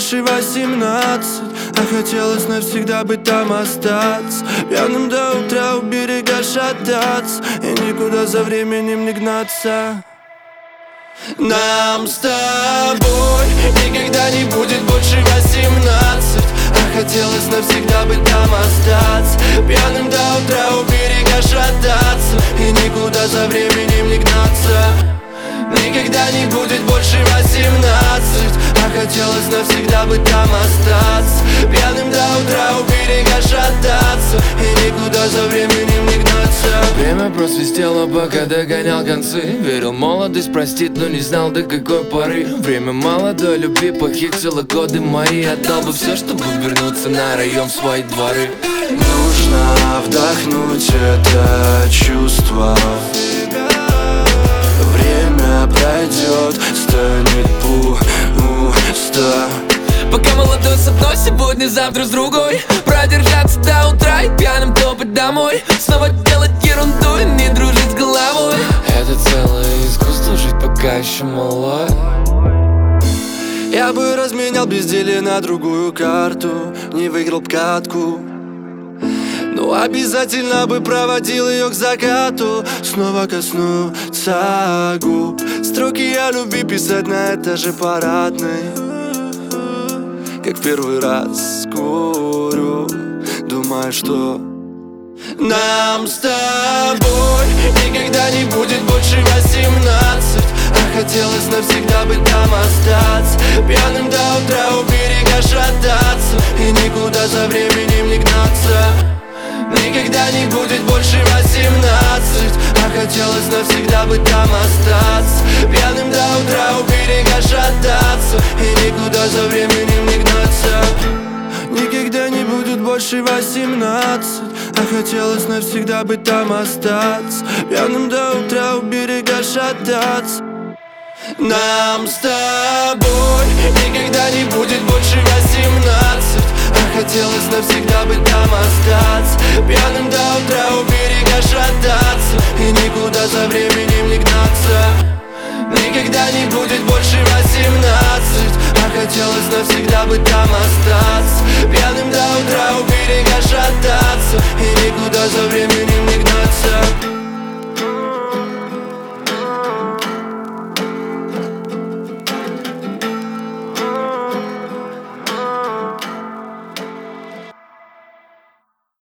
больше 18, а хотелось навсегда быть там остаться. Пьяным до утра у берега шататься и никуда за временем не гнаться. Нам с тобой никогда не будет больше 18, а хотелось навсегда быть там остаться. Пьяным до утра у берега шататься и никуда за временем не гнаться. Никогда не будет больше 18, а хотелось навсегда быть там остаться. Пьяным до утра у берега шататься и никуда за временем не гнаться. Время просвистело, пока догонял концы. Верил, молодость простит, но не знал до какой поры. Время молодой любви похитило годы мои. Отдал бы все, чтобы вернуться на район в свои дворы. Нужно вдохнуть это чувство. Время пройдет, станет пусто. Пока молодой с одной, сегодня, завтра с другой. Продержаться до утра и пьяным топать домой. Снова делать ерунду и не дружить с головой. Это целое искусство, жить пока еще молодой. Я бы разменял безделие на другую карту, не выиграл б катку, но обязательно бы проводил ее к закату. Снова коснуться губ, строки о любви писать на этаже парадной. Как первый раз курю, думаю, что нам с тобой никогда не будет больше 18, а хотелось навсегда быть там остаться. Пьяным до утра у берега шататься и никуда за временем не гнаться. Никогда не будет больше 18, а хотелось навсегда быть там остаться. Пьяным до утра у берега шататься и никуда за временем не гнаться. Никогда не будет больше 18, а хотелось навсегда быть там остаться. Пьяным до утра у берега шататься. Нам с тобой никогда не будет больше 18, а хотелось навсегда быть там остаться. Пьяным до утра у берега шататься и никуда за временем не гнаться. Никогда не будет больше 18, а хотелось навсегда быть там остаться. Пьяным до утра у берега шататься и никуда за временем не гнаться.